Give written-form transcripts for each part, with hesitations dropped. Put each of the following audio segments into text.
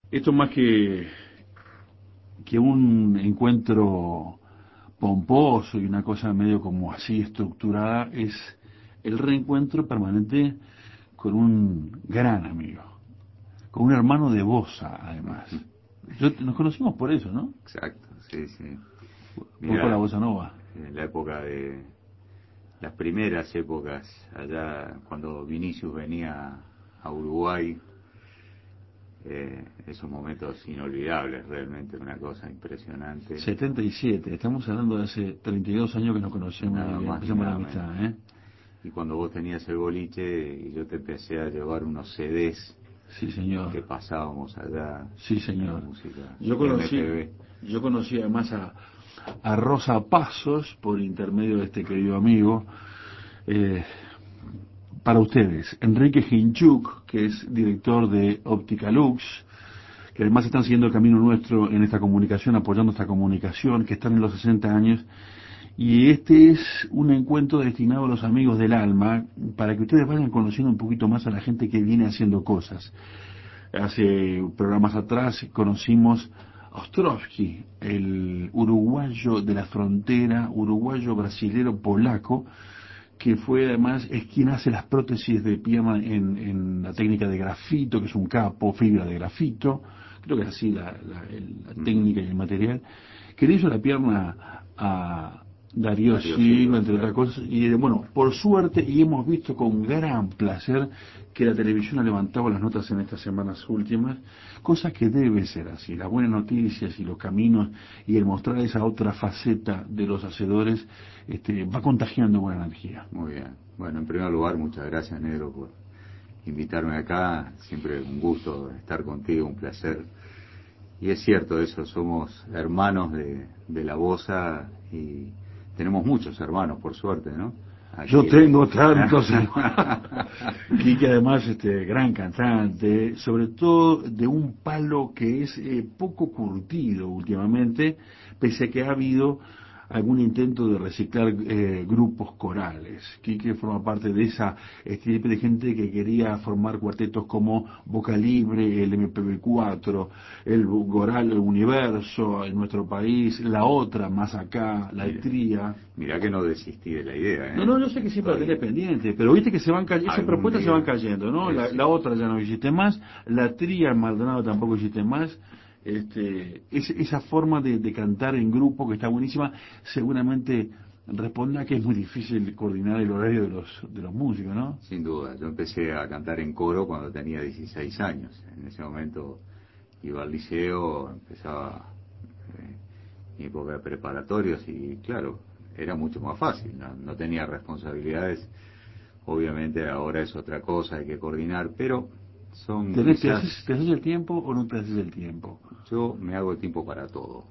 Esto más que un encuentro pomposo y una cosa medio como así estructurada, es el reencuentro permanente con un gran amigo, con un hermano de Bosa, además. Nos conocimos por eso, ¿no? Exacto, sí, sí. Por la Mira, Bossa Nova. en la época de las primeras épocas, allá cuando Vinicius venía a Uruguay, esos momentos inolvidables, realmente una cosa impresionante, 77, estamos hablando de hace 32 años que nos conocemos nada y más ni empezamos la nada menos. amistad, ¿eh? Y cuando vos tenías el boliche y yo te empecé a llevar unos CDs Sí, señor. que pasábamos allá Sí, de la señor. música Yo conocí, MPB. yo conocí además a Rosa Pasos por intermedio de este querido amigo. Eh, para ustedes, Enrique Hinchuk, que es director de Óptica Lux, que además están siguiendo el camino nuestro en esta comunicación, apoyando esta comunicación, que están en los 60 años. Y este es un encuentro destinado a los amigos del alma, para que ustedes vayan conociendo un poquito más a la gente que viene haciendo cosas. Hace programas atrás conocimos a Ostrowski, el uruguayo de la frontera, uruguayo brasilero polaco, que fue además, es quien hace las prótesis de pierna en la técnica de grafito, que es un capo, fibra de grafito, creo que es así la Ujú. técnica y el material, que le hizo la pierna a Darío Darío Silva, Silva, entre otras claro. cosas, y bueno, por suerte, y hemos visto con gran placer que la televisión ha levantado las notas en estas semanas últimas, cosas que debe ser así, las buenas noticias y los caminos y el mostrar esa otra faceta de los hacedores va contagiando buena energía. Muy bien. Bueno, en primer lugar, muchas gracias, Negro, por invitarme acá. Siempre un gusto estar contigo, un placer. Y es cierto eso, somos hermanos de la Bosa y tenemos muchos hermanos, por suerte, ¿no? Yo Aquí tengo tantos hermanos. Quique además, gran cantante, sobre todo de un palo que es poco curtido últimamente, pese a que ha habido algún intento de reciclar grupos corales. Quique forma parte de esa estirpe de gente que quería formar cuartetos como Boca Libre, el MPB4, el Goral, el Universo, en nuestro país, la otra, más acá, la mira, Etría. mira que no desistí de la idea, No, ¿eh? no, yo sé que siempre la tenés Estoy pendiente, pero viste que se van esas algún propuestas se van día, cayendo, ¿no? La eso. otra ya no existe más, la tría Maldonado tampoco existe más. Esa forma de cantar en grupo que está buenísima, seguramente responde a que es muy difícil coordinar el horario de los músicos, ¿no? Sin duda, yo empecé a cantar en coro cuando tenía 16 años. En ese momento iba al liceo, empezaba mi época de preparatorios y claro, era mucho más fácil, no tenía responsabilidades. Obviamente ahora es otra cosa, hay que coordinar, pero son ¿Te quizás, haces, te haces el tiempo o no te haces el tiempo? yo me hago tiempo para todo.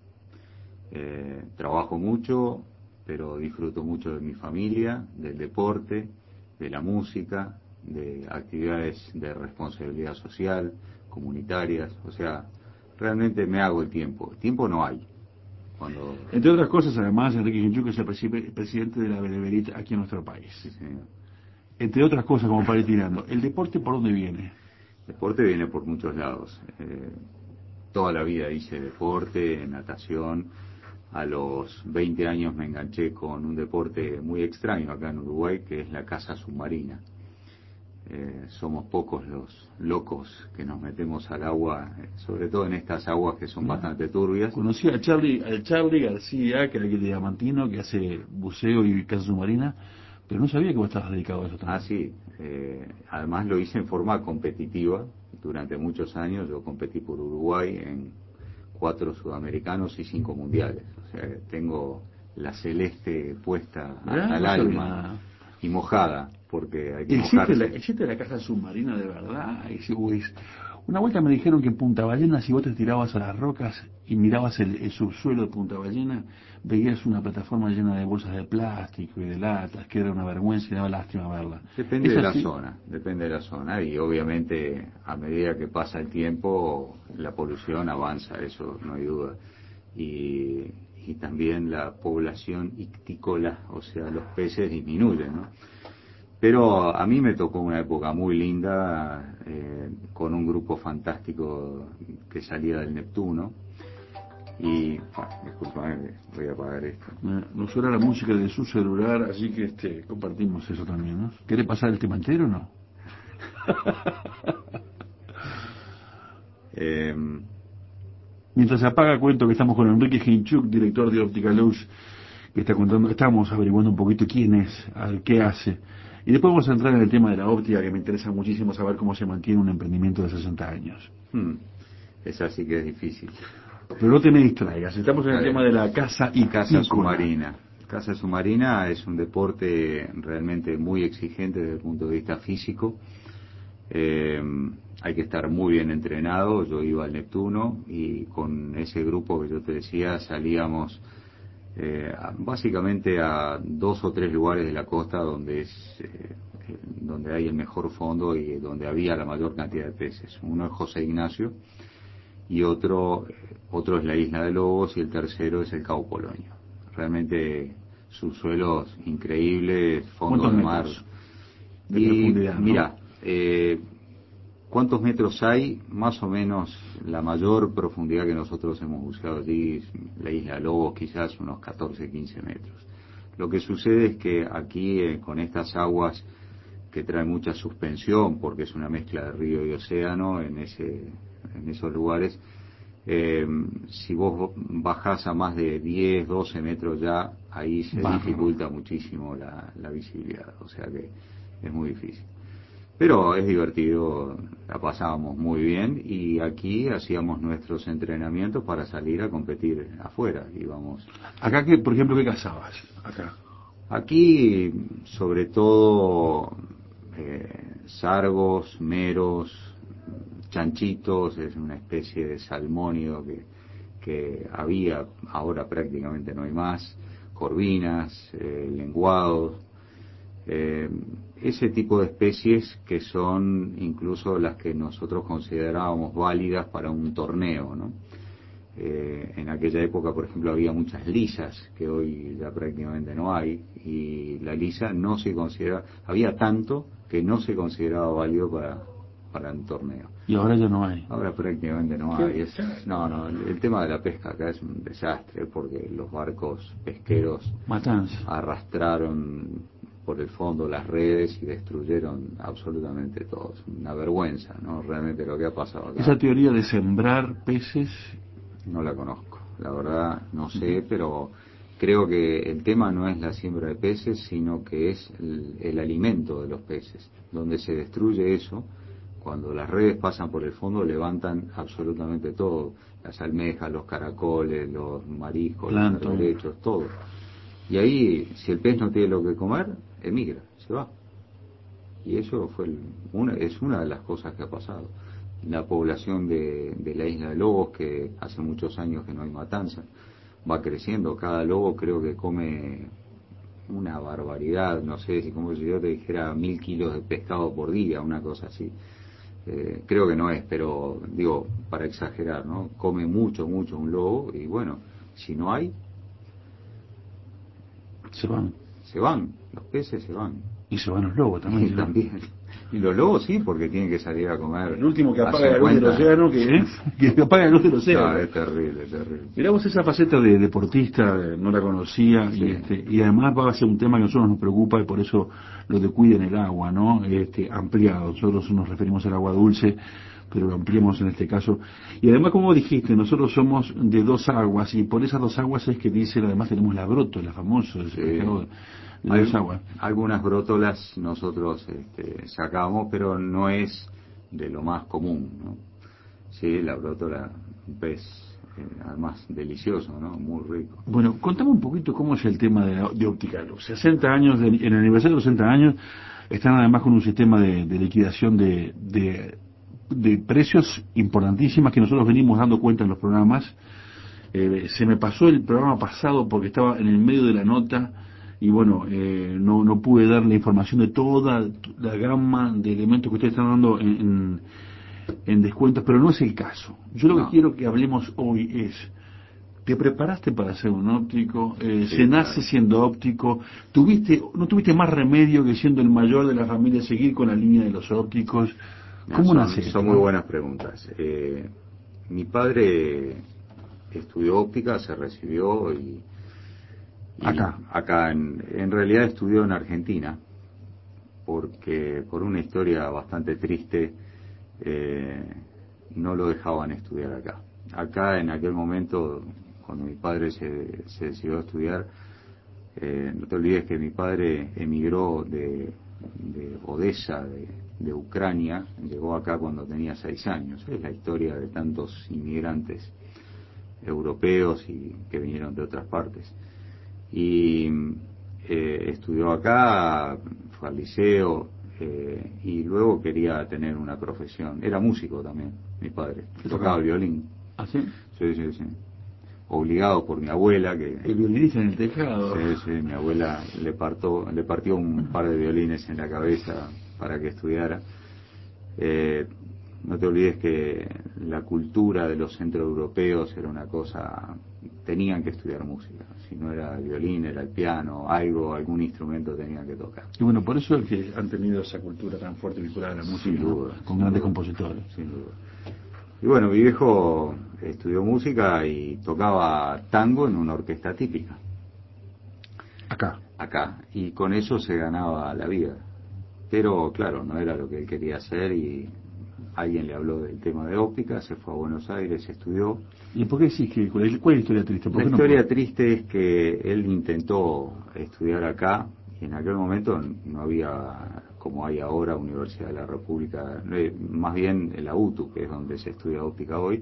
Trabajo mucho, pero disfruto mucho de mi familia, del deporte, de la música, de actividades de responsabilidad social, comunitarias, o sea, realmente me hago el tiempo. Tiempo no hay. Cuando, Entre otras cosas, además, Enrique Genchuk es el presidente de la Beneverit aquí en nuestro país. sí, señor. Entre otras cosas, como para ir tirando, ¿el deporte por dónde viene? Deporte viene por muchos lados. Toda la vida hice deporte, natación. A los 20 años me enganché con un deporte muy extraño acá en Uruguay, que es la caza submarina. Somos pocos los locos que nos metemos al agua, sobre todo en estas aguas que son Mirá, bastante turbias. conocí al Charlie García, que era el de Diamantino, que hace buceo y caza submarina, pero no sabía que vos estabas dedicado a eso Ah, también. sí, además lo hice en forma competitiva. Durante muchos años yo competí por Uruguay en 4 sudamericanos y 5 mundiales. O sea, tengo la celeste puesta Mirá, hasta el no alma sabía. y mojada, porque hay que ¿Existe mojarse. existe la caza submarina de verdad? Una vuelta me dijeron que en Punta Ballena, si vos te tirabas a las rocas y mirabas el subsuelo de Punta Ballena, veías una plataforma llena de bolsas de plástico y de latas, que era una vergüenza y daba lástima verla. Depende ¿Es de la así? zona, depende de la zona y obviamente a medida que pasa el tiempo la polución avanza, eso no hay duda. Y, también la población ictícola, o sea, los peces disminuyen, ¿no? Pero a mí me tocó una época muy linda, con un grupo fantástico que salía del Neptuno. Y, disculpame, voy a apagar esto. Nos suena la música de su celular, así que compartimos eso también, ¿no? ¿Quiere pasar el tema entero o no? Mientras se apaga, cuento que estamos con Enrique Hinchuk, director de Óptica Luz, que está contando, estamos averiguando un poquito quién es, qué hace. Y después vamos a entrar en el tema de la óptica, que me interesa muchísimo saber cómo se mantiene un emprendimiento de 60 años. Esa sí que es difícil. Pero no te me distraigas, estamos en el tema de la caza y caza submarina. Caza submarina es un deporte realmente muy exigente desde el punto de vista físico. Hay que estar muy bien entrenado. Yo iba al Neptuno y con ese grupo que yo te decía salíamos básicamente a 2 o 3 lugares de la costa donde hay el mejor fondo y donde había la mayor cantidad de peces. Uno es José Ignacio y otro es la Isla de Lobos y el tercero es el Cabo Polonio. Realmente subsuelos increíbles, fondo de mar. De profundidad, ¿no? Mira, ¿cuántos metros hay? Más o menos la mayor profundidad que nosotros hemos buscado allí, la Isla de Lobos, quizás unos 14, 15 metros. Lo que sucede es que aquí, con estas aguas que traen mucha suspensión, porque es una mezcla de río y océano en esos lugares, si vos bajás a más de 10, 12 metros ya, ahí se dificulta muchísimo la visibilidad, o sea que es muy difícil. Pero es divertido, la pasábamos muy bien y aquí hacíamos nuestros entrenamientos para salir a competir afuera. Íbamos. Acá, por ejemplo, ¿qué cazabas? Aquí, sobre todo, sargos, meros, chanchitos, es una especie de salmónido que había, ahora prácticamente no hay más, corvinas, lenguados, ese tipo de especies que son incluso las que nosotros considerábamos válidas para un torneo, ¿no? En aquella época, por ejemplo, había muchas lisas que hoy ya prácticamente no hay, y la lisa no se considera, había tanto que no se consideraba válido para un torneo. Y ahora ya no hay. Ahora prácticamente no hay. No, el tema de la pesca acá es un desastre porque los barcos pesqueros arrastraron por el fondo las redes y destruyeron absolutamente todo. Es una vergüenza, ¿no? Realmente lo que ha pasado acá. Esa teoría de sembrar peces no la conozco, la verdad no sé, pero creo que el tema no es la siembra de peces, sino que es el alimento de los peces. Donde se destruye eso, cuando las redes pasan por el fondo, levantan absolutamente todo, las almejas, los caracoles, los mariscos, los berberechos, todo. Y ahí, si el pez no tiene lo que comer, emigra, se va. Y eso es una de las cosas que ha pasado. La población de la Isla de Lobos, que hace muchos años que no hay matanza, va creciendo. Cada lobo creo que come una barbaridad, no sé, si como si yo te dijera 1000 kilos de pescado por día, una cosa así. Creo que no es, pero digo, para exagerar, ¿no? Come mucho un lobo y bueno, si no hay, se van, los peces se van. Y se van los lobos también. Y también. Y los lobos sí, porque tienen que salir a comer. El último que apaga la luz del océano, que apaga la luz del océano. No, es terrible, es terrible. Miramos esa faceta de deportista, no la conocía, sí. Y además va a ser un tema que a nosotros nos preocupa y por eso lo de cuiden el agua, ¿no? Ampliado. Nosotros nos referimos al agua dulce, pero lo ampliamos en este caso. Y además, como dijiste, nosotros somos de 2 aguas, y por esas 2 aguas es que dicen, además tenemos la brótola, famoso, el pescado de 2 aguas. Algunas brótolas nosotros sacamos, pero no es de lo más común, ¿no? Sí, la brótola, un pez además delicioso, ¿no? Muy rico. Bueno, contame un poquito cómo es el tema de Óptica Luz. 60 años, en el aniversario de los 60 años, están además con un sistema de liquidación de precios importantísimas que nosotros venimos dando cuenta en los programas. Se me pasó el programa pasado porque estaba en el medio de la nota y bueno, no pude dar la información de toda la gama de elementos que ustedes están dando en descuentos, pero no es el caso. Yo lo que quiero que hablemos hoy es ¿Te preparaste para ser un óptico? Sí, ¿Se nace claro. siendo óptico? ¿No tuviste más remedio que siendo el mayor de la familia seguir con la línea de los ópticos? No, ¿Cómo nace son esto? muy buenas preguntas. Mi padre estudió óptica, se recibió y Acá. acá en realidad estudió en Argentina, porque por una historia bastante triste eh, no lo dejaban estudiar acá. Acá en aquel momento, cuando mi padre se decidió a estudiar, no te olvides que mi padre emigró de Odessa, de Ucrania, llegó acá cuando tenía 6 años. Es la historia de tantos inmigrantes europeos y que vinieron de otras partes. Y estudió acá, fue al liceo y luego quería tener una profesión. Era músico también, mi padre, ¿Qué tocaba tocaba? el violín. ¿Ah, sí? Sí, sí, sí. Obligado por mi abuela, que El violinista en el tejado. sí, sí, mi abuela le partió un par de violines en la cabeza para que estudiara. Eh, no te olvides que la cultura de los centroeuropeos era una cosa, tenían que estudiar música. Si no era el violín, era el piano, algún instrumento tenían que tocar. Y bueno, por eso es que han tenido esa cultura tan fuerte vinculada a la Sin música, ¿no? duda, Con sin grandes duda, compositores. sin duda. Y bueno, mi viejo estudió música y tocaba tango en una orquesta típica, Acá. acá, y con eso se ganaba la vida. Pero claro, no era lo que él quería hacer y alguien le habló del tema de óptica, se fue a Buenos Aires, estudió. ¿Y por qué decís que cuál es la historia triste? ¿Por La qué no puedo? historia triste es que él intentó estudiar acá y en aquel momento no había, como hay ahora, Universidad de la República, más bien la UTU, que es donde se estudia óptica hoy,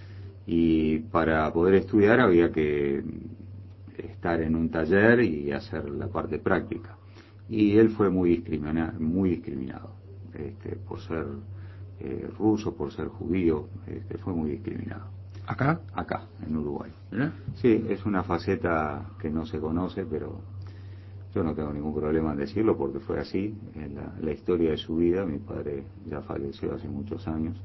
y para poder estudiar había que estar en un taller y hacer la parte práctica. Y él fue muy discriminado por ser ruso, por ser judío, fue muy discriminado. ¿Acá? Acá, en Uruguay. ¿Mirá? Sí, es una faceta que no se conoce, pero yo no tengo ningún problema en decirlo porque fue así, en la historia de su vida. Mi padre ya falleció hace muchos años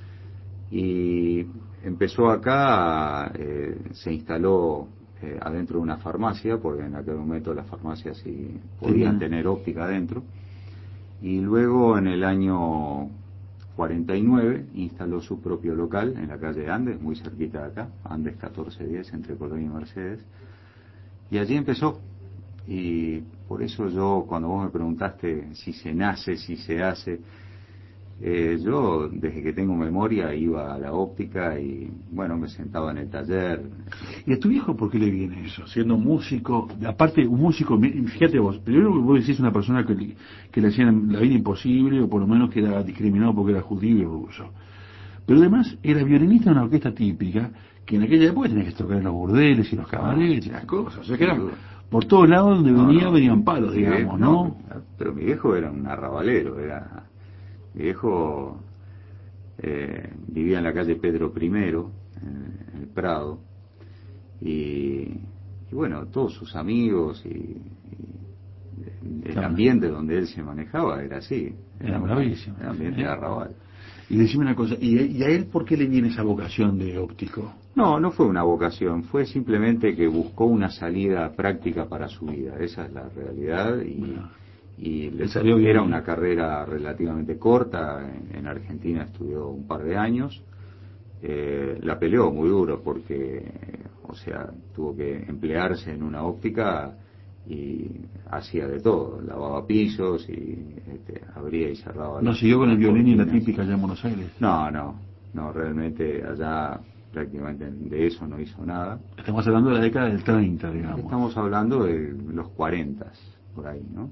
y empezó acá, se instaló adentro de una farmacia, porque en aquel momento las farmacias sí podían Tenía. tener óptica adentro, y luego en el año 49 instaló su propio local en la calle Andes, muy cerquita de acá, Andes 1410, entre Colón y Mercedes, y allí empezó. Y por eso yo, cuando vos me preguntaste si se nace, si se hace, yo desde que tengo memoria iba a la óptica y bueno, me sentaba en el taller. ¿Y a tu viejo por qué le viene eso? Siendo músico, aparte un músico, fíjate vos, primero que vos decís una persona que le hacían la vida imposible, o por lo menos que era discriminado porque era judío y ruso. Pero además era violinista en una orquesta típica, que en aquella época tenía que tocar en los burdeles y los No, cabarets y las cosas. O sea que sin era duda. por todos lados donde No, venía, no, venían palos, digamos, no, ¿no? pero mi viejo era un arrabalero, mi viejo vivía en la calle Pedro I, en el Prado, y, y bueno, todos sus amigos y el Claro, ambiente donde él se manejaba era así, era bravísimo. era ambiente de arrabal. Y decime una cosa, ¿y a él por qué le viene esa vocación de óptico? No, no fue una vocación, fue simplemente que buscó una salida práctica para su vida, esa es la realidad, Bueno, y le salió era bien, una ¿eh? carrera relativamente corta, en Argentina estudió un par de años, la peleó muy duro porque, o sea, tuvo que emplearse en una óptica y hacía de todo, lavaba pisos y abría y cerraba ¿No siguió con el las violín y la cortinas. típica allá en Buenos Aires? No, no, no, realmente allá prácticamente de eso no hizo nada. Estamos hablando de la década del 30, digamos. Estamos hablando de los 40, por ahí, ¿no?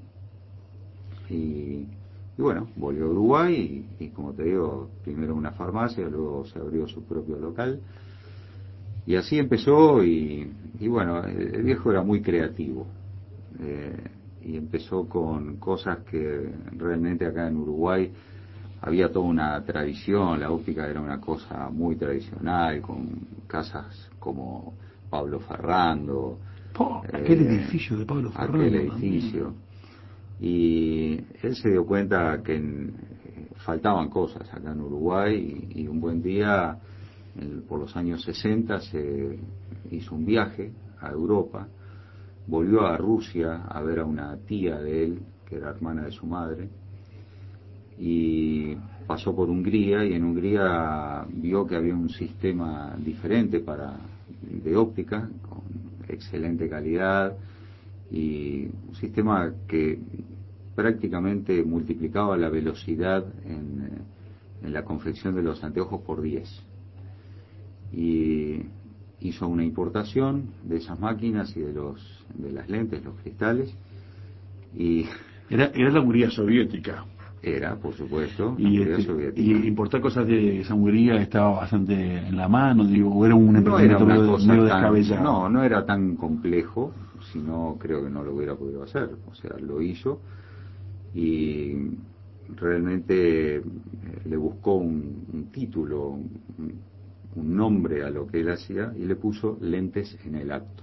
Y bueno, volvió a Uruguay y como te digo, primero una farmacia, luego se abrió su propio local. Y así empezó y bueno, el viejo era muy creativo. Y empezó con cosas que realmente acá en Uruguay había toda una tradición, la óptica era una cosa muy tradicional, con casas como Pablo Ferrando, Aquel eh, edificio de Pablo aquel Ferrando también. edificio. Y él se dio cuenta que faltaban cosas acá en Uruguay y un buen día por los años 60 se hizo un viaje a Europa, volvió a Rusia a ver a una tía de él, que era hermana de su madre, y pasó por Hungría, y en Hungría vio que había un sistema diferente de óptica, con excelente calidad, y un sistema que prácticamente multiplicaba la velocidad en la confección de los anteojos por 10. Y hizo una importación de esas máquinas y de las lentes, los cristales, y Era la Hungría soviética. era, por supuesto, la Y, Hungría soviética. y importar cosas de esa Hungría estaba bastante en la mano, digo, o era un No era emprendimiento una medio, cosa medio tan, descabellado. no era tan complejo, sino creo que no lo hubiera podido hacer. O sea, lo hizo y realmente le buscó un título, un nombre a lo que él hacía, y le puso lentes en el acto.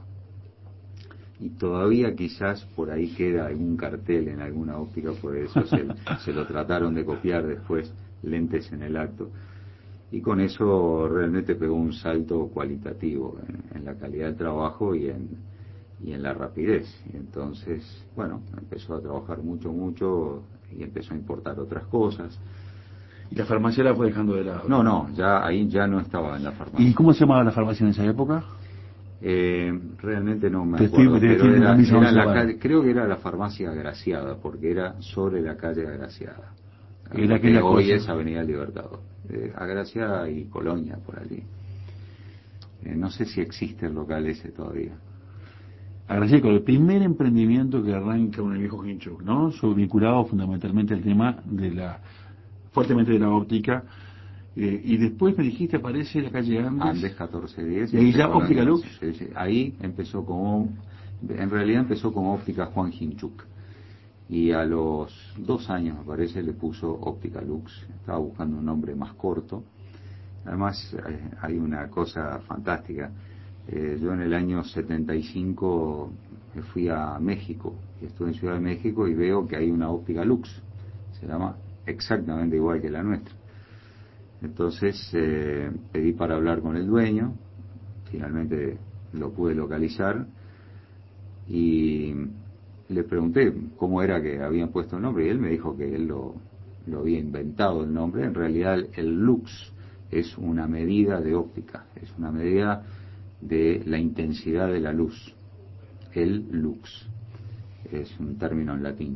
Y todavía quizás por ahí queda algún cartel en alguna óptica, por eso se lo trataron de copiar después, lentes en el acto. Y con eso realmente pegó un salto cualitativo en la calidad del trabajo y en la rapidez. Y entonces, bueno, empezó a trabajar mucho y empezó a importar otras cosas. Y la farmacia la fue dejando de lado. No, ya ahí ya no estaba en la ¿Y farmacia. cómo se llamaba la farmacia en esa época? Realmente no me Te acuerdo, estoy pero diciendo era camisa en once la varas. calle, creo que era la farmacia Agraciada, porque era sobre la calle Agraciada, Era lo que aquella hoy cosa. es Avenida Libertador. Agraciada y Colonia, por allí. No sé si existe el local ese todavía. Agradezco el primer emprendimiento que arranca con el viejo Hinchuk, ¿no? Vinculado fundamentalmente al tema fuertemente de la óptica. Y después me dijiste, aparece la calle Andes. Andes 1410 Y ahí entre ya Óptica Colonia. Lux. Sí. Ahí empezó en realidad empezó como óptica Juan Hinchuk. Y a los 2 años, me parece, le puso Óptica Lux. Estaba buscando un nombre más corto. Además, hay una cosa fantástica. Yo en el año 75 me fui a México, y estuve en Ciudad de México, y veo que hay una Óptica Lux. Se llama exactamente igual que la nuestra. Entonces pedí para hablar con el dueño, finalmente lo pude localizar, y le pregunté cómo era que habían puesto el nombre, y él me dijo que él lo había inventado el nombre. En realidad el lux es una medida de óptica, es una medida de la intensidad de la luz. El lux es un término en latín.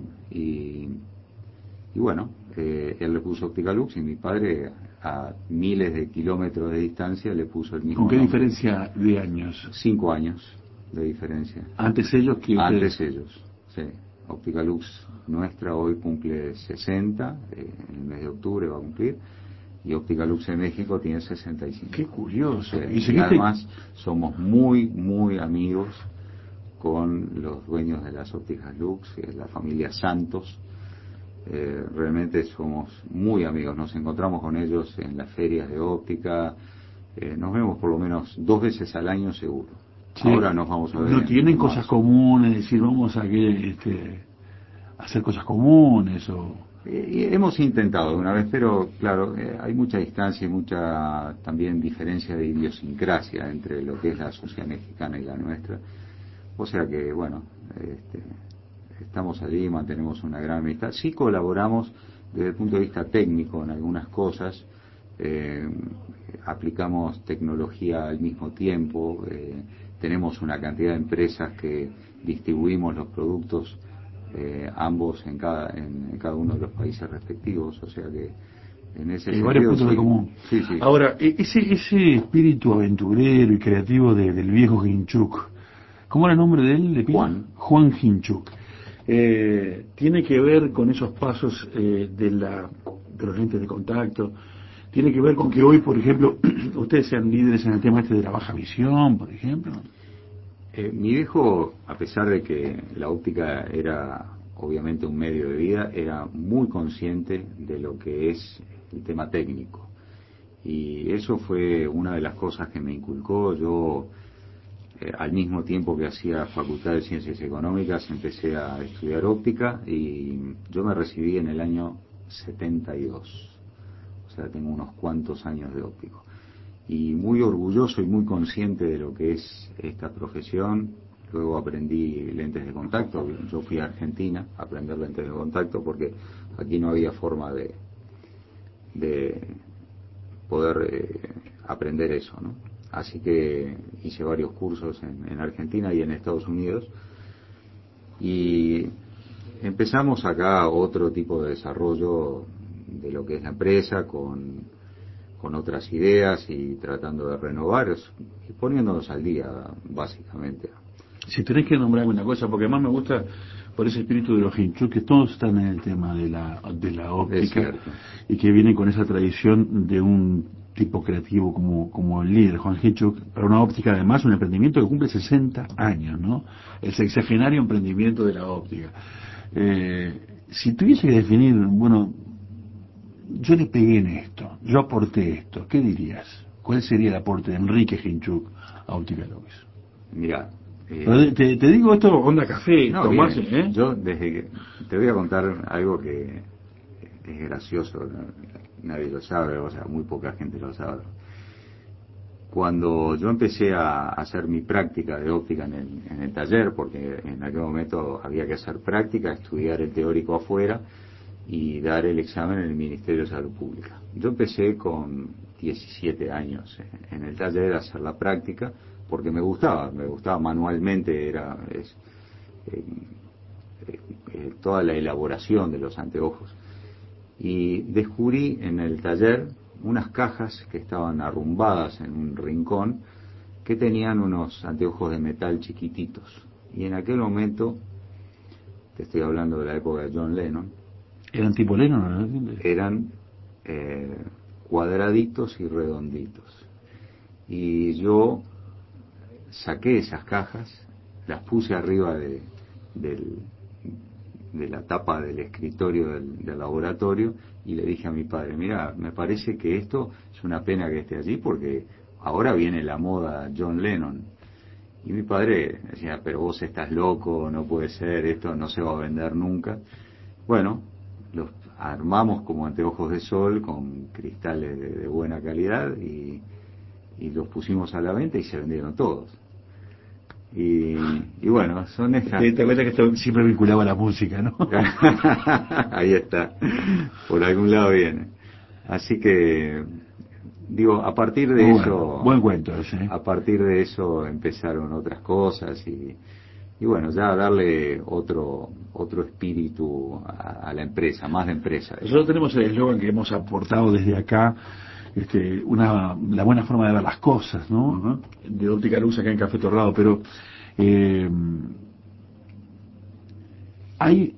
Y bueno, él le puso óptica lux, y mi padre a miles de kilómetros de distancia le puso el ¿Con mismo qué nombre. diferencia de años? 5 años de diferencia. Antes ellos que ustedes. Antes ellos, sí. Óptica Lux nuestra hoy cumple 60, en el mes de octubre va a cumplir, y Óptica Lux en México tiene 65. Qué curioso. Sí. ¿Y Y seguiste? además somos muy amigos con los dueños de las ópticas Lux, que es la familia Santos. Realmente somos muy amigos, nos encontramos con ellos en las ferias de óptica, nos vemos por lo menos 2 veces al año seguro. Sí. Ahora nos vamos a ver ¿No en tienen cosas marzo. comunes? Es decir, vamos a hacer cosas comunes o... Y hemos intentado una vez, pero claro, hay mucha distancia y mucha también diferencia de idiosincrasia entre lo que es la sociedad mexicana y la nuestra. O sea que, bueno, estamos allí, mantenemos una gran amistad. Sí colaboramos desde el punto de vista técnico en algunas cosas, aplicamos tecnología al mismo tiempo, tenemos una cantidad de empresas que distribuimos los productos, ambos en cada uno de los países respectivos, o sea que en ese Hay varios sentido puntos de sí. común. Sí. Ahora, ese espíritu aventurero y creativo del viejo Hinchuk, ¿cómo era el nombre de él? ¿Le pido? Juan Hinchuk. Tiene que ver con esos pasos de los lentes de contacto. Tiene que ver con que hoy, por ejemplo, ustedes sean líderes en el tema de la baja visión, por ejemplo. Mi viejo, a pesar de que la óptica era obviamente un medio de vida, era muy consciente de lo que es el tema técnico. Y eso fue una de las cosas que me inculcó. Yo, al mismo tiempo que hacía Facultad de Ciencias Económicas, empecé a estudiar óptica, y yo me recibí en el año 72. O sea, tengo unos cuantos años de óptico. y muy orgulloso y muy consciente de lo que es esta profesión. Luego aprendí lentes de contacto. Yo fui a Argentina a aprender lentes de contacto porque aquí no había forma de poder aprender eso, ¿no? Así que hice varios cursos en Argentina y en Estados Unidos, y empezamos acá otro tipo de desarrollo de lo que es la empresa con otras ideas y tratando de renovar y poniéndonos al día, básicamente. Si tenés que nombrarme una cosa, porque más me gusta por ese espíritu de los Hinchuk, que todos están en el tema de la Es óptica cierto. y que vienen con esa tradición de un tipo creativo como el líder, Juan Hinchuk, para una óptica además, un emprendimiento que cumple 60 años, ¿no? El sexagenario emprendimiento de la óptica. Si tuviese que definir, bueno, yo le pegué en esto, yo aporté esto, ¿qué dirías? ¿Cuál sería el aporte de Enrique Hinchuk a Óptica López? Mira, Pero te digo esto, onda café, no, Tomás, bien, yo desde que te voy a contar algo que es gracioso, ¿no? Nadie lo sabe, o sea, muy poca gente lo sabe. Cuando yo empecé a hacer mi práctica de óptica en el taller, porque en aquel momento había que hacer práctica, estudiar el teórico afuera y dar el examen en el Ministerio de Salud Pública. Yo empecé con 17 años en el taller a hacer la práctica porque me gustaba manualmente, eh, toda la elaboración de los anteojos. Y descubrí en el taller unas cajas que estaban arrumbadas en un rincón que tenían unos anteojos de metal chiquititos. Y en aquel momento, te estoy hablando de la época de John Lennon, ¿eran tipo Lennon, no? eran cuadraditos y redonditos. Y yo saqué esas cajas, las puse arriba del, de la tapa del escritorio del laboratorio y le dije a mi padre, mira, me parece que esto es una pena que esté allí porque ahora viene la moda John Lennon. Y mi padre decía, pero vos estás loco, no puede ser, esto no se va a vender nunca. Bueno, los armamos como anteojos de sol con cristales de buena calidad y los pusimos a la venta y se vendieron todos. Y bueno, son estas... Te cuenta que esto siempre vinculado a la música, ¿no? Ahí está, por algún lado viene. Así que, digo, a partir de Muy bueno, eso, buen cuento ese, ¿eh? a partir de eso empezaron otras cosas y bueno, ya darle otro espíritu a la empresa, más de empresa. Nosotros tenemos el eslogan que hemos aportado desde acá, la buena forma de ver las cosas, ¿no? Uh-huh. De Óptica Luz acá en Café Torrado, pero eh, hay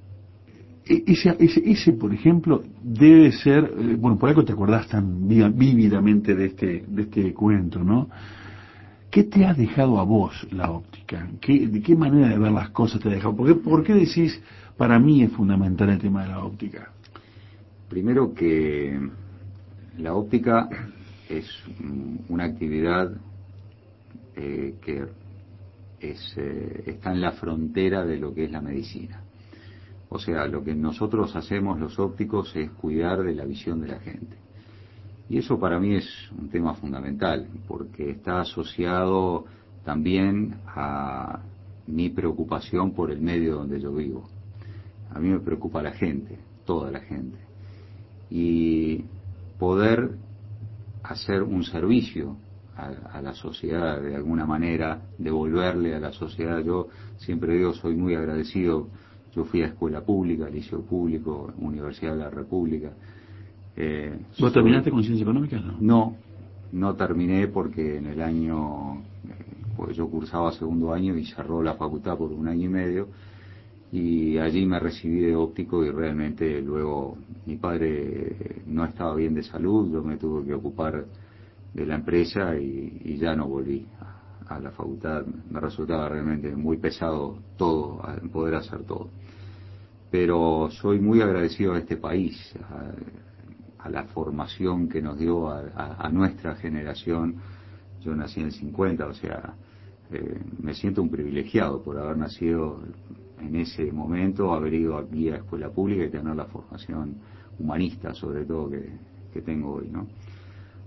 ese, por ejemplo, debe ser, bueno, por algo te acordás tan vívidamente de este cuento, ¿no? ¿Qué te ha dejado a vos la óptica? ¿De qué manera de ver las cosas te ha dejado? ¿Por qué decís, para mí es fundamental el tema de la óptica? Primero que la óptica es una actividad que está en la frontera de lo que es la medicina. O sea, lo que nosotros hacemos los ópticos es cuidar de la visión de la gente. Y eso para mí es un tema fundamental, porque está asociado también a mi preocupación por el medio donde yo vivo. A mí me preocupa la gente, toda la gente. Y poder hacer un servicio a la sociedad de alguna manera, devolverle a la sociedad. Yo siempre digo, soy muy agradecido. Yo fui a escuela pública, liceo público, Universidad de la República. ¿Vos terminaste con ciencias económicas? No. No, no terminé porque en el año, pues yo cursaba segundo año y cerró la facultad por un año y medio y allí me recibí de óptico y realmente luego mi padre no estaba bien de salud, yo me tuve que ocupar de la empresa y ya no volví a la facultad. Me resultaba realmente muy pesado todo, poder hacer todo. Pero soy muy agradecido a este país, a la formación que nos dio a nuestra generación. Yo nací en el 50, o sea, me siento un privilegiado por haber nacido en ese momento, haber ido aquí a escuela pública y tener la formación humanista, sobre todo, que tengo hoy, ¿no?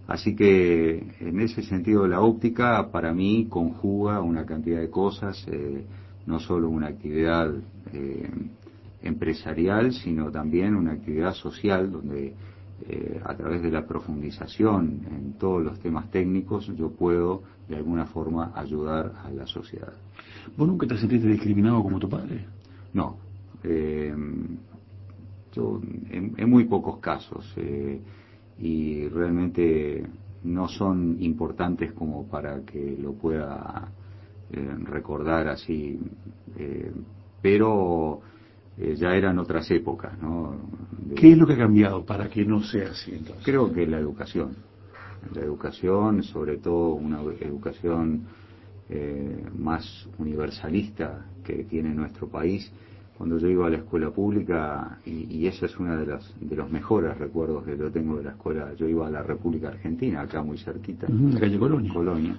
Así que en ese sentido la óptica para mí conjuga una cantidad de cosas, no solo una actividad empresarial, sino también una actividad social donde a través de la profundización en todos los temas técnicos yo puedo de alguna forma ayudar a la sociedad. ¿Vos nunca te sentiste discriminado como tu padre? No, yo en muy pocos casos y realmente no son importantes como para que lo pueda recordar así, pero ya eran otras épocas, ¿no? ¿Qué es lo que ha cambiado para que no sea así entonces? Creo que la educación, sobre todo una educación más universalista que tiene nuestro país. Cuando yo iba a la escuela pública, y eso es uno de los mejores recuerdos que yo tengo de la escuela, yo iba a la República Argentina, acá muy cerquita, La calle Colonia.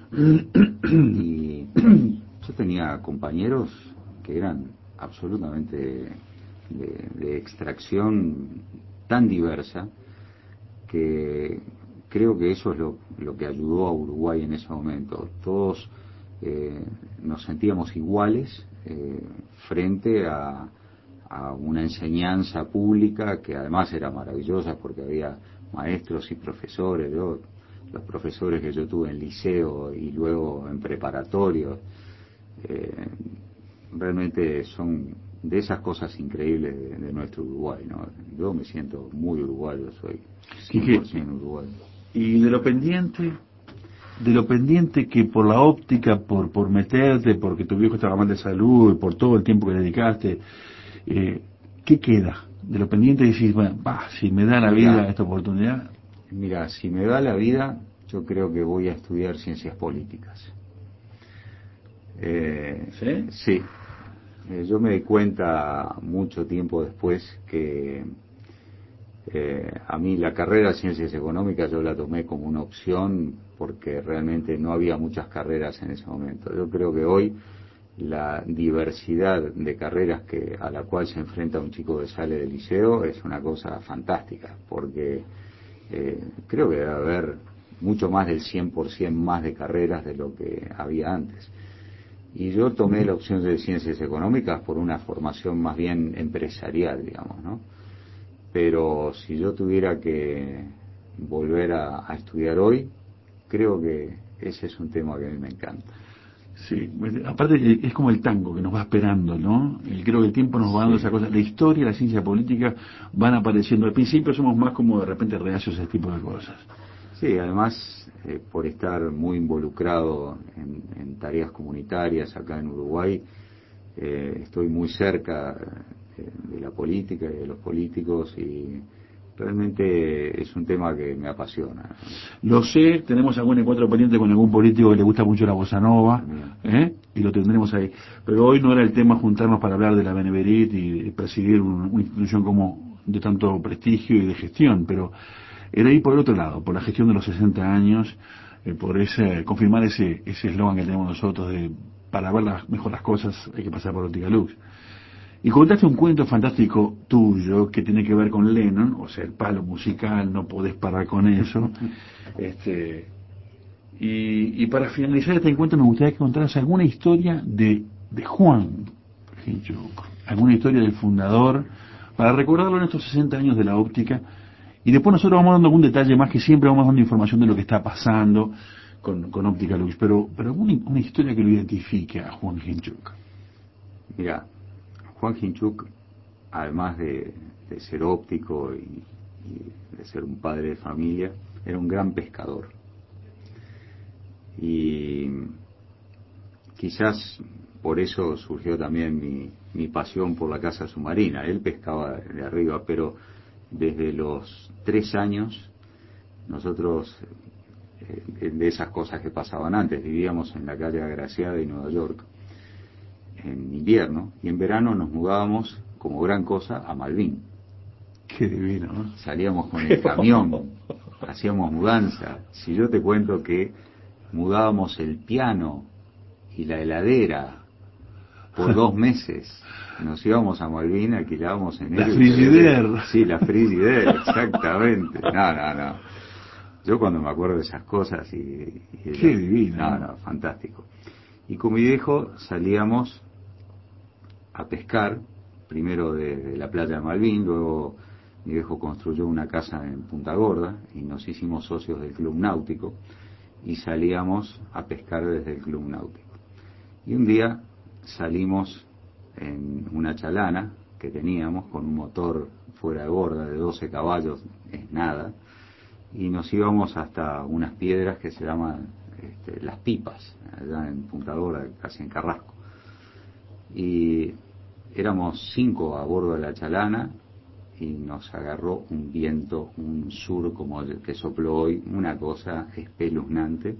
Y yo tenía compañeros que eran absolutamente de extracción tan diversa que creo que eso es lo que ayudó a Uruguay en ese momento. Todos nos sentíamos iguales frente a una enseñanza pública que además era maravillosa porque había maestros y profesores. Los profesores que yo tuve en liceo y luego en preparatorio realmente son de esas cosas increíbles de nuestro Uruguay, ¿no? Yo me siento muy uruguayo, soy 100% uruguayo. Y de lo pendiente que por la óptica, por meterte, porque tu viejo estaba mal de salud, por todo el tiempo que dedicaste, ¿qué queda? De lo pendiente decís, bueno, si me da la vida esta oportunidad. Mira, si me da la vida, yo creo que voy a estudiar ciencias políticas. ¿Sí? Sí. Yo me di cuenta mucho tiempo después que a mí la carrera de ciencias económicas yo la tomé como una opción porque realmente no había muchas carreras en ese momento. Yo creo que hoy la diversidad de carreras a la cual se enfrenta un chico que sale del liceo es una cosa fantástica, porque creo que debe haber mucho más del 100% más de carreras de lo que había antes. Y yo tomé la opción de ciencias económicas por una formación más bien empresarial, digamos, ¿no? Pero si yo tuviera que volver a estudiar hoy, creo que ese es un tema que a mí me encanta. Sí, aparte es como el tango que nos va esperando, ¿no? Creo que el tiempo nos va dando esa cosa. La historia, la ciencia política van apareciendo. Al principio somos más como de repente reacios a ese tipo de cosas. Sí, además por estar muy involucrado en tareas comunitarias acá en Uruguay, estoy muy cerca de la política y de los políticos y realmente es un tema que me apasiona. Lo sé, tenemos algún encuentro pendiente con algún político que le gusta mucho la bossa nova, y lo tendremos ahí. Pero hoy no era el tema juntarnos para hablar de la Beneverit y presidir una institución como de tanto prestigio y de gestión, pero era ir por el otro lado, por la gestión de los 60 años, por confirmar ese eslogan que tenemos nosotros de para ver mejor las cosas hay que pasar por Óptica Lux. Y contaste un cuento fantástico tuyo que tiene que ver con Lennon, o sea, el palo musical, no podés parar con eso. Y para finalizar este encuentro me gustaría que contaras alguna historia de Juan Hinchuk, alguna historia del fundador, para recordarlo en estos 60 años de la óptica. Y después nosotros vamos dando algún detalle más, que siempre vamos dando información de lo que está pasando con Óptica Lux, pero una historia que lo identifique a Juan Hinchuk. Mira, Juan Hinchuk, además de ser óptico y de ser un padre de familia, era un gran pescador. Y quizás por eso surgió también mi pasión por la caza submarina. Él pescaba de arriba, pero desde los 3 años, nosotros, de esas cosas que pasaban antes, vivíamos en la calle Agraciada de Nueva York, en invierno, y en verano nos mudábamos, como gran cosa, a Malvin. Qué divino, ¿no? Salíamos con el camión, hacíamos mudanza. Si yo te cuento que mudábamos el piano y la heladera por 2 meses, nos íbamos a Malvin, alquilábamos en la Frigidaire. Sí, la Frigidaire, exactamente. No. Yo cuando me acuerdo de esas cosas Qué divino. No, fantástico. Y con mi viejo salíamos a pescar, primero de la playa de Malvin, luego mi viejo construyó una casa en Punta Gorda y nos hicimos socios del club náutico y salíamos a pescar desde el club náutico. Y un día salimos en una chalana que teníamos con un motor fuera de borda de 12 caballos, es nada, y nos íbamos hasta unas piedras que se llaman Las Pipas, allá en Punta Gorda, casi en Carrasco. Y éramos 5 a bordo de la chalana y nos agarró un viento, un sur como el que sopló hoy, una cosa espeluznante.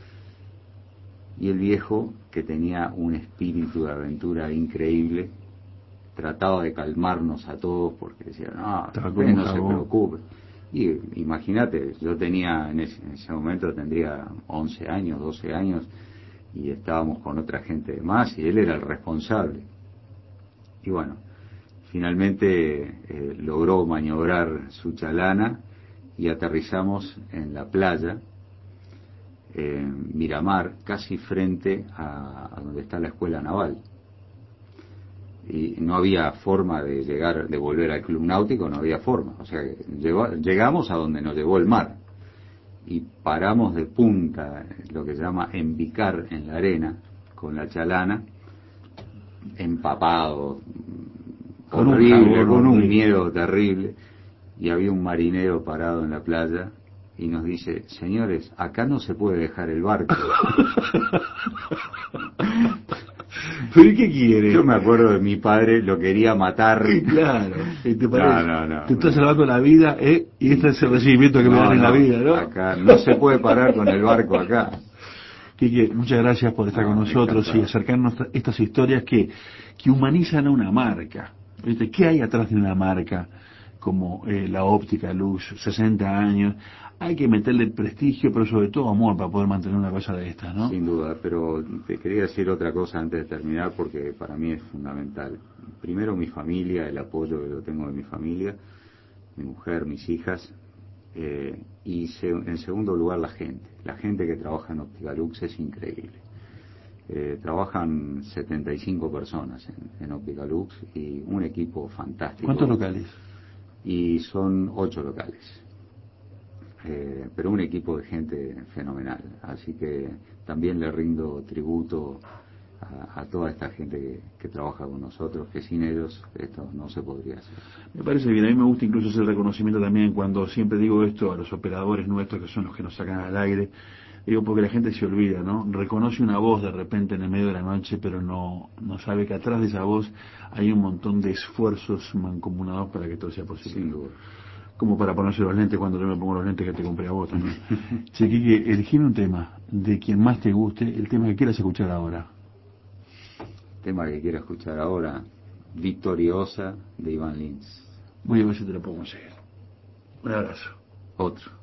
Y el viejo, que tenía un espíritu de aventura increíble, trataba de calmarnos a todos porque decía, no, usted no se preocupe. Y imagínate, yo tenía en ese momento tendría 11 años, 12 años, y estábamos con otra gente más, y él era el responsable. Y bueno, finalmente logró maniobrar su chalana y aterrizamos en la playa, Miramar, casi frente a donde está la escuela naval. Y no había forma de llegar, de volver al club náutico, no había forma. O sea, llegamos a donde nos llevó el mar y paramos de punta, lo que se llama embicar en la arena, con la chalana, empapado, horrible, con un miedo terrible. Y había un marinero parado en la playa y nos dice, señores, acá no se puede dejar el barco. ¿Pero y qué quiere? Yo me acuerdo de mi padre, lo quería matar. Claro, ¿te parece? No. Te estás salvando la vida, y este es el recibimiento que me dan en la vida, ¿no? Acá no se puede parar con el barco acá. Quique, muchas gracias por estar con nosotros y acercarnos a estas historias que humanizan a una marca. ¿Viste? ¿Qué hay atrás de una marca como la óptica Lux, 60 años? Hay que meterle prestigio, pero sobre todo amor para poder mantener una cosa de estas, ¿no? Sin duda, pero te quería decir otra cosa antes de terminar porque para mí es fundamental. Primero mi familia, el apoyo que yo tengo de mi familia, mi mujer, mis hijas, y en segundo lugar la gente que trabaja en Óptica Lux es increíble. Trabajan 75 personas en Óptica Lux y un equipo fantástico. ¿Cuántos locales? Y son 8 locales. Pero un equipo de gente fenomenal, así que también le rindo tributo a toda esta gente que trabaja con nosotros, que sin ellos esto no se podría hacer. Me parece bien, a mí me gusta incluso ese reconocimiento también cuando siempre digo esto a los operadores nuestros que son los que nos sacan al aire, digo porque la gente se olvida, ¿no? Reconoce una voz de repente en el medio de la noche, pero no sabe que atrás de esa voz hay un montón de esfuerzos mancomunados para que todo sea posible. Sin duda. Como para ponerse los lentes cuando yo me pongo los lentes que te compré a vos también. Che, Quique, elegí un tema de quien más te guste, el tema que quieras escuchar ahora. Tema que quiero escuchar ahora, Victoriosa, de Iván Lins. Voy a ver si te lo puedo conseguir. Un abrazo. Otro.